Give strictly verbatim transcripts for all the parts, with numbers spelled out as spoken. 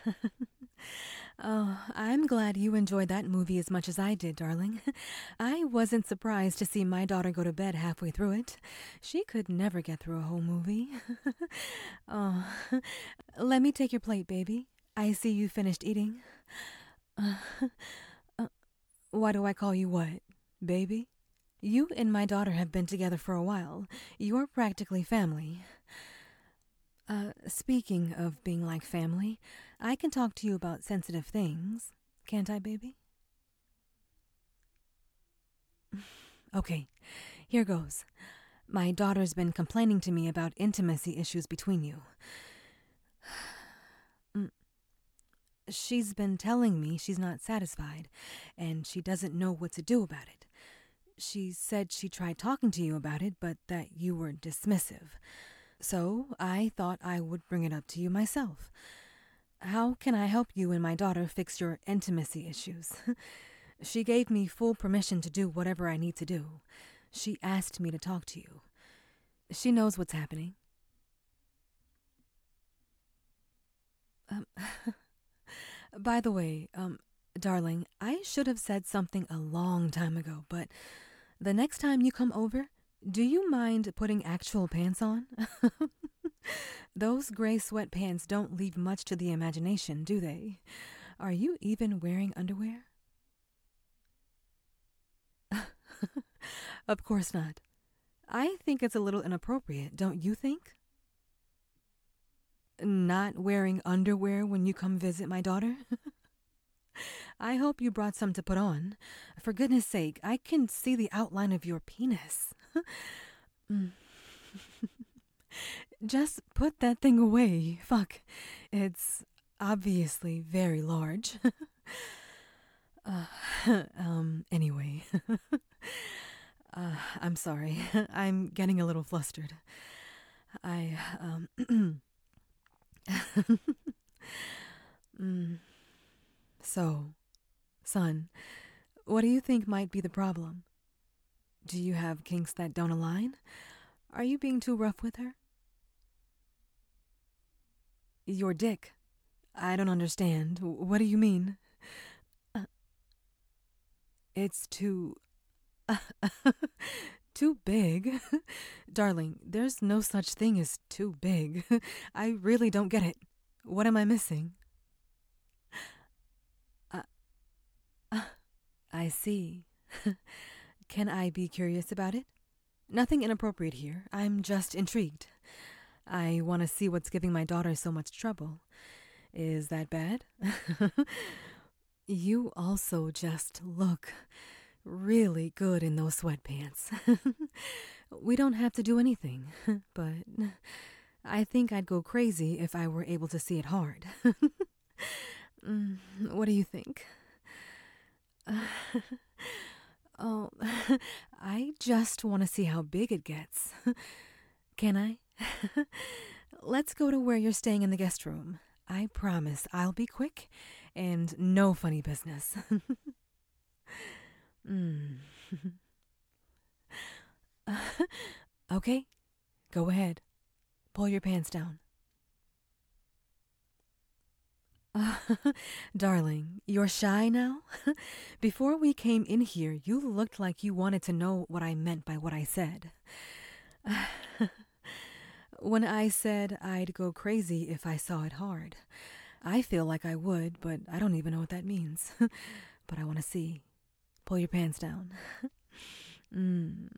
Oh, I'm glad you enjoyed that movie as much as I did, darling. I wasn't surprised to see my daughter go to bed halfway through it. She could never get through a whole movie. Oh, let me take your plate, baby. I see you finished eating. Uh, uh, why do I call you what? Baby? You and my daughter have been together for a while. You're practically family. Uh, speaking of being like family, I can talk to you about sensitive things. Can't I, baby? Okay, here goes. My daughter's been complaining to me about intimacy issues between you. Mm, She's been telling me she's not satisfied, and she doesn't know what to do about it. She said she tried talking to you about it, but that you were dismissive. So I thought I would bring it up to you myself. How can I help you and my daughter fix your intimacy issues? She gave me full permission to do whatever I need to do. She asked me to talk to you. She knows what's happening. Um, by the way, um, darling, I should have said something a long time ago, but the next time you come over, do you mind putting actual pants on? Those gray sweatpants don't leave much to the imagination, do they? Are you even wearing underwear? Of course not. I think it's a little inappropriate, don't you think? Not wearing underwear when you come visit my daughter? I hope you brought some to put on. For goodness sake, I can see the outline of your penis. Mm. Just put that thing away. Fuck. It's obviously very large. uh, um, anyway. uh, I'm sorry. I'm getting a little flustered. I, um. mm. So, son, what do you think might be the problem? Do you have kinks that don't align? Are you being too rough with her? Your dick. I don't understand. What do you mean? Uh, it's too. Too big? Darling, there's no such thing as too big. I really don't get it. What am I missing? Uh, uh, I see. Can I be curious about it? Nothing inappropriate here. I'm just intrigued. I want to see what's giving my daughter so much trouble. Is that bad? You also just look really good in those sweatpants. We don't have to do anything, but I think I'd go crazy if I were able to see it hard. Mm, what do you think? Oh, I just want to see how big it gets. Can I? Let's go to where you're staying in the guest room. I promise I'll be quick and no funny business. mm. Okay, go ahead. Pull your pants down. Uh, darling, you're shy now? Before we came in here, you looked like you wanted to know what I meant by what I said. When I said I'd go crazy if I saw it hard, I feel like I would, but I don't even know what that means. But I want to see. Pull your pants down. mm.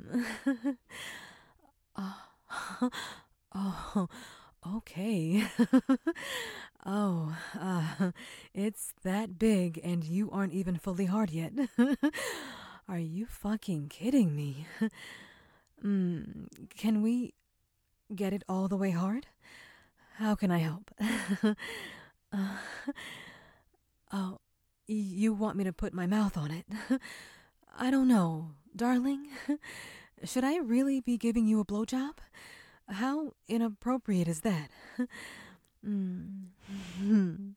oh, oh, okay. oh, uh, it's that big and you aren't even fully hard yet. Are you fucking kidding me? mm, can we get it all the way hard? How can I help? uh, oh, you want me to put my mouth on it? I don't know, darling. Should I really be giving you a blowjob? How inappropriate is that? Mm.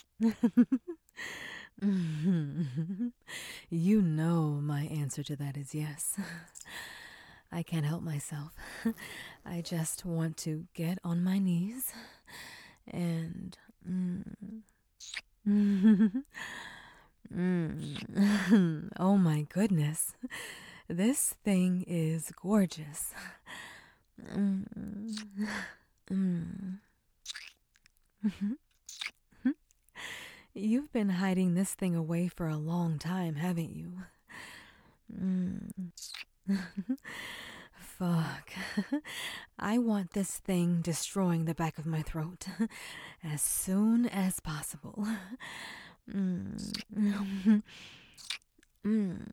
You know my answer to that is yes. I can't help myself. I just want to get on my knees and mm, Mm. Oh my goodness. This thing is gorgeous. Mm. Mm. You've been hiding this thing away for a long time, haven't you? Mm. Fuck. I want this thing destroying the back of my throat as soon as possible. Mm. Mm.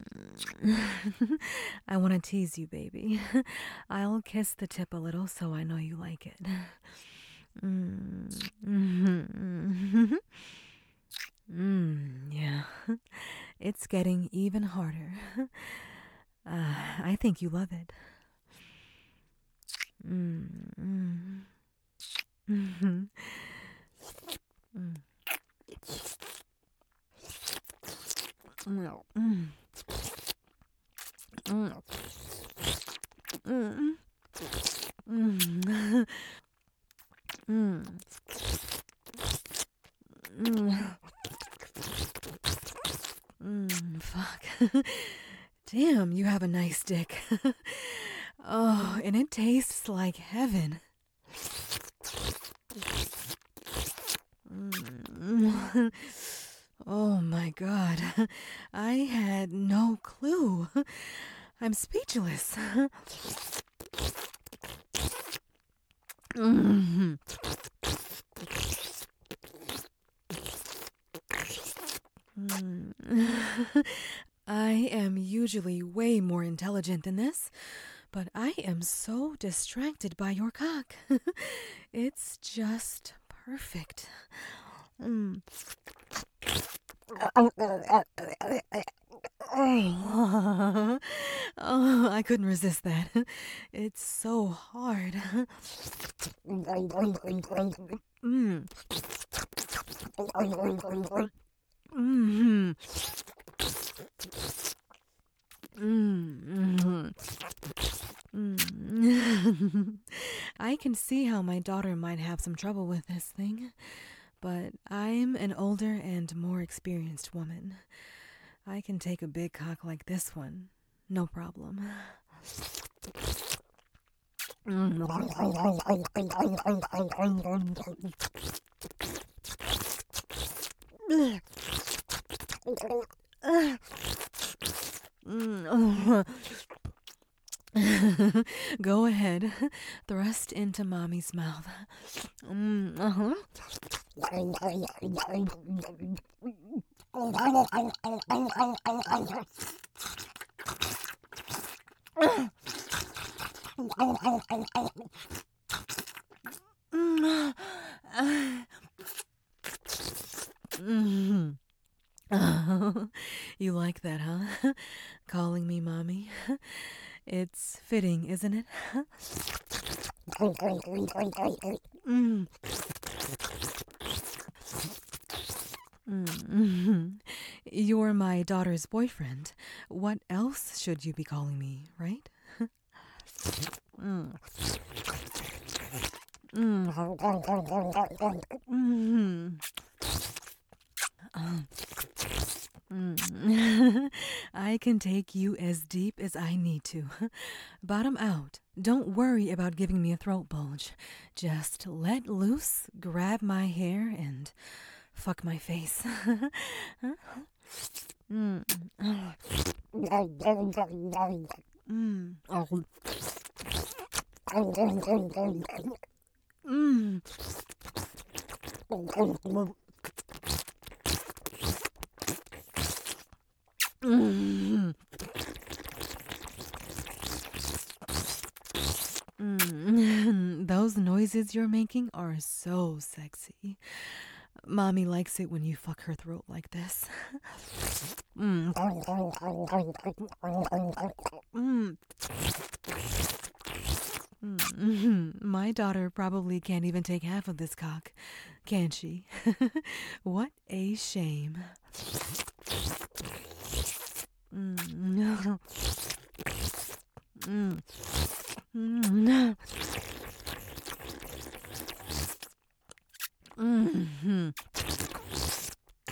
I want to tease you, baby. I'll kiss the tip a little so I know you like it. Mm. Mm. Mm. Yeah. It's getting even harder. Uh, I think you love it. Mm. Mm. Mm-hmm. Mm. No. Mm. Mm. Mm. Mm. Mm. Mm. Mm. Fuck. Damn, you have a nice dick. Oh, and it tastes like heaven. Mm. Oh my god. I had no clue. I'm speechless. Mm. Mm. I am usually way more intelligent than this, but I am so distracted by your cock. It's just perfect. Mm. Oh, I couldn't resist that. It's so hard. Mm. Mm. Mm. Mm. I can see how my daughter might have some trouble with this thing, but I'm an older and more experienced woman. I can take a big cock like this one, no problem. Mm. Go ahead, thrust into mommy's mouth. Mm, uh-huh. Mm. You like that, huh? Calling me mommy. It's fitting, isn't it? Mm. Mm. You're my daughter's boyfriend. What else should you be calling me, right? Mm. Mm. Mm. Um. Mm. I can take you as deep as I need to. Bottom out. Don't worry about giving me a throat bulge. Just let loose, grab my hair, and fuck my face. Mm. Mm. Mm. Mm. Mm. Those noises you're making are so sexy. Mommy likes it when you fuck her throat like this. Mm. Mm. Mm. My daughter probably can't even take half of this cock, can she? What a shame. Mm. Mm. Mm. Mm.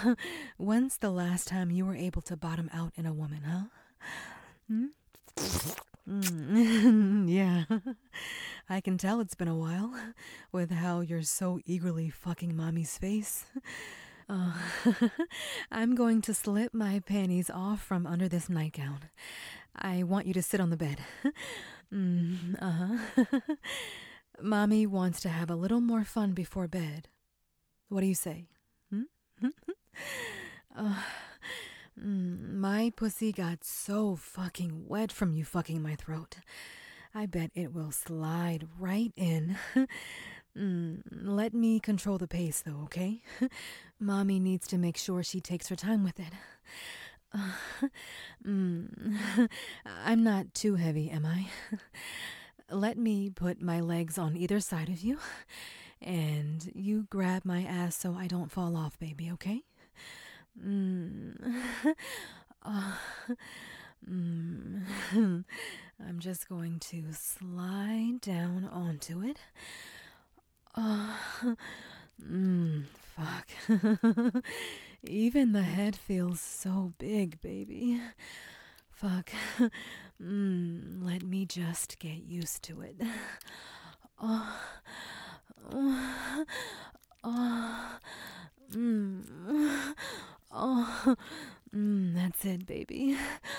Uh, when's the last time you were able to bottom out in a woman, huh? Hmm? Mm, yeah, I can tell it's been a while with how you're so eagerly fucking mommy's face. Uh, I'm going to slip my panties off from under this nightgown. I want you to sit on the bed. Mm, uh-huh. Mommy wants to have a little more fun before bed. What do you say? Hmm? uh, mm, my pussy got so fucking wet from you fucking my throat. I bet it will slide right in. mm, let me control the pace, though, okay? Mommy needs to make sure she takes her time with it. Uh, mm, I'm not too heavy, am I? Let me put my legs on either side of you, and you grab my ass so I don't fall off, baby, okay? Mm. uh, mm. I'm just going to slide down onto it. Uh, mm, fuck. Even the head feels so big, baby. Fuck. Mm, let me just get used to it. Oh, oh, oh, mm, oh, mm, that's it, baby.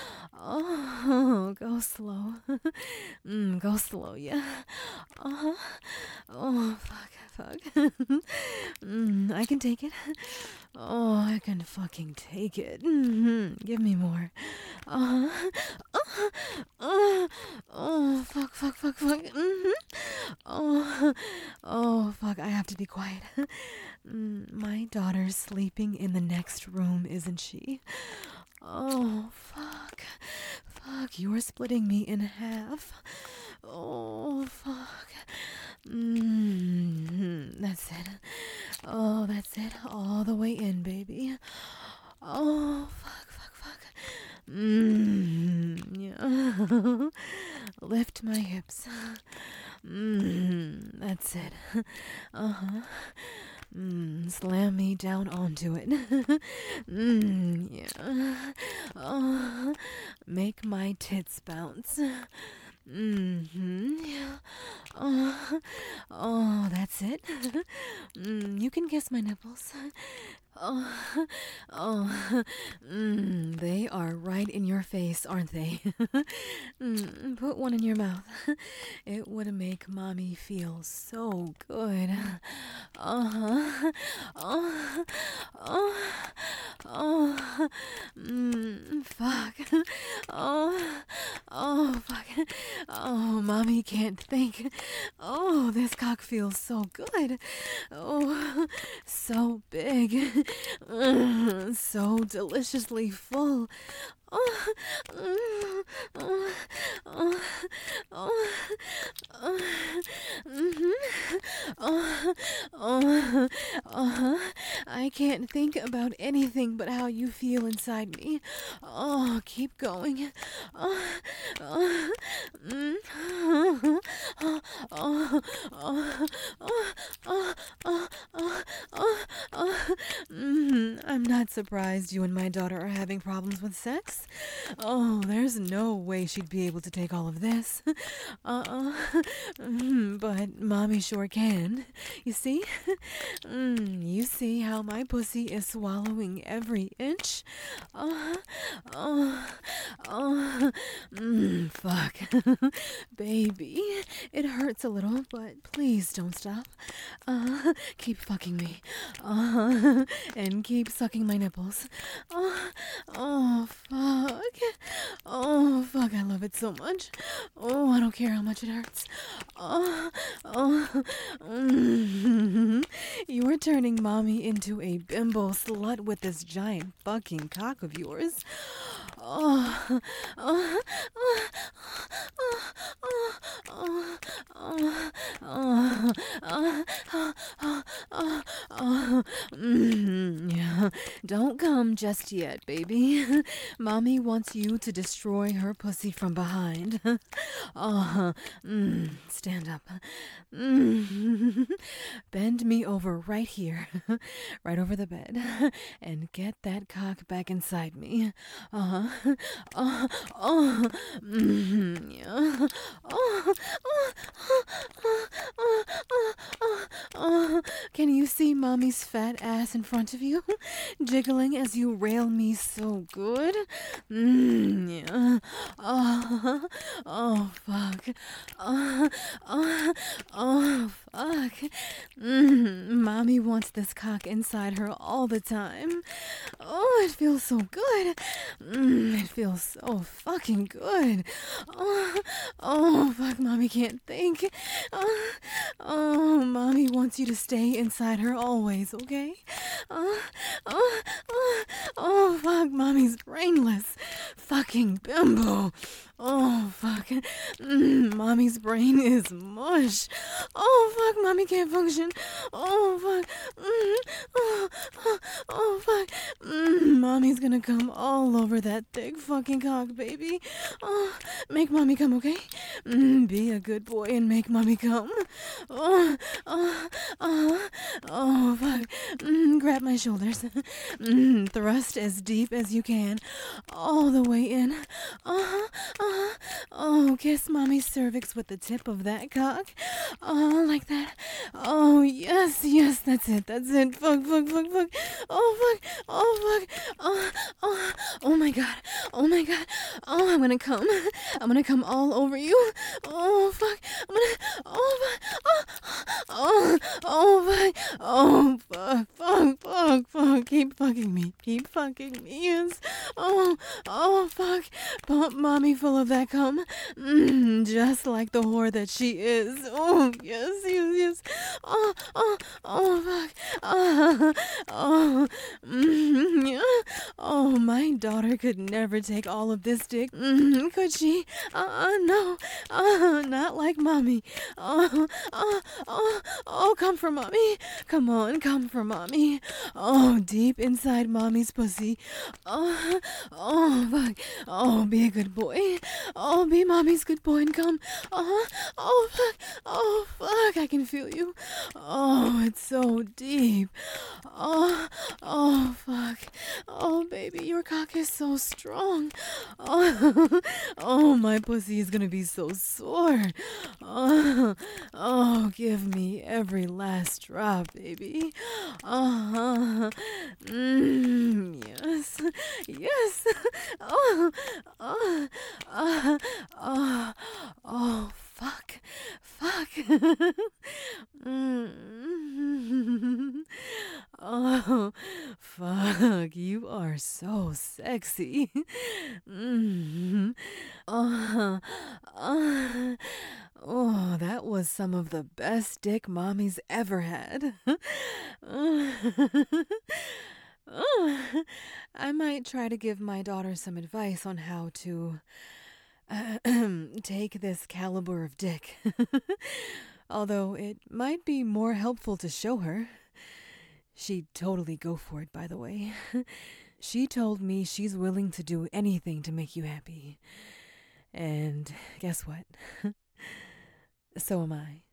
Oh, go slow. mm, go slow, yeah. Uh-huh. Oh, fuck, fuck. mm, I can take it. Oh, I can fucking take it. Mm-hmm. Give me more. Uh-huh. Uh, uh, oh, fuck, fuck, fuck, fuck. Mm-hmm. Oh, oh, fuck, I have to be quiet. mm, my daughter's sleeping in the next room, isn't she? Oh, fuck. Fuck, you're splitting me in half. Oh, fuck. Mm, that's it. Oh, that's it. All the way in, baby. Oh, fuck, fuck, fuck. Mm, yeah. Lift my hips. Mm, that's it. Uh-huh. Mm, slam me down onto it. mm, yeah. Oh, make my tits bounce. Mm-hmm. Yeah. Oh, oh, that's it. mm, you can kiss my nipples. Oh, oh, mm, they are right in your face, aren't they? mm, put one in your mouth. It would make mommy feel so good. Uh-huh. Oh, oh, oh, mm, fuck. Oh, oh, fuck. Oh, mommy can't think. Oh, this cock feels so good. Oh, so big. Mm, so deliciously full. Oh, mm, oh, oh, oh, oh, mm-hmm. oh, oh, oh, I can't think about anything but how you feel inside me. Oh, keep going. Oh, oh, mm, oh, oh, oh, oh, oh, oh, oh, oh, oh. Mm, I'm not surprised you and my daughter are having problems with sex. Oh, there's no way she'd be able to take all of this. Uh-uh. Mm, but mommy sure can. You see? Mm, you see how my pussy is swallowing every inch? Uh, oh, oh, mm, fuck. Baby, it hurts a little, but please don't stop. Uh, keep fucking me. Uh, and keep sucking my nipples. Oh, oh, fuck. Oh, fuck, I love it so much. Oh, I don't care how much it hurts. Oh, oh, mm. You are turning mommy into a bimbo slut with this giant fucking cock of yours. Oh, oh, oh, oh, oh, oh, oh, oh, oh, oh, oh, oh, oh. Mm, yeah. Don't come just yet, baby. Mommy wants you to destroy her pussy from behind. Oh, mm, stand up. Mm. Bend me over right here, right over the bed, and get that cock back inside me. Uh-huh. Oh, oh, mm, yeah. Oh, oh, oh, oh, oh, oh, oh, oh. Can you see Mommy's fat ass in front of you, jiggling as you rail me so good? Mm, yeah. Oh, oh, fuck. Oh, oh, oh, fuck. Mm, Mommy wants this cock inside her all the time. Oh, it feels so good. Mm, it feels so fucking good. Oh, oh, fuck, Mommy can't think. Oh, oh, Mommy wants you to stay inside her always, okay? Oh, oh, oh, oh, fuck, Mommy's brainless. Fucking bimbo. Oh, fuck. Mm, Mommy's brain is mush. Oh, fuck, Mommy can't function. Oh, fuck. Mm, oh, oh, oh, fuck. Mm, Mommy's gonna come all over that thick fucking cock, baby. Oh, make Mommy come, okay? Mm, be a good boy and make Mommy come. Oh, oh, oh, oh, fuck. Mm, grab my shoulders. Mm, thrust as deep as you can. All the way in. Uh-huh, uh-huh. Oh, kiss Mommy's cervix with the tip of that cock. Oh, like that. Oh, yes, yes, that's it, that's it. Fuck, fuck, fuck, fuck. Oh, fuck, oh, fuck. Oh, oh, oh my god, oh my god. Oh, I'm gonna come. I'm gonna come all over you. Oh, fuck. I'm gonna, oh, fuck. Oh, oh, oh, fuck. Oh, fuck, fuck, fuck, fuck. Keep fucking me. Keep fucking me. Yes. Oh, oh, fuck. Pump Mommy full of that cum. Mm, just like the whore that she is. Oh, yes, yes, yes. Oh, oh, oh, fuck. Oh, oh, mm, yeah. Oh, my daughter could never take all of this dick. Mm, could she? Uh-uh, no. Uh, not like Mommy. Oh, oh, oh, oh, come for Mommy. Come on, come for Mommy. Oh, deep inside Mommy's pussy. Oh, oh, fuck. Oh, be a good boy. Oh, be Mommy's good boy and come. Oh, oh, fuck. Oh, fuck. I can feel you. Oh, it's so deep. Oh, oh, fuck. Oh, baby, your cock is so strong. Oh, oh, my pussy is gonna be so sore. Oh, oh, give me every last drop, baby. Uh-huh. Mm, yes. Yes. Oh, oh, oh, oh, oh, fuck. Fuck. Mm. Oh, fuck. You are so sexy. Mm. Oh, oh, oh, that was some of the best dick Mommy's ever had. Oh, I might try to give my daughter some advice on how to uh, take this caliber of dick. Although it might be more helpful to show her. She'd totally go for it, by the way. She told me she's willing to do anything to make you happy. And guess what? So am I.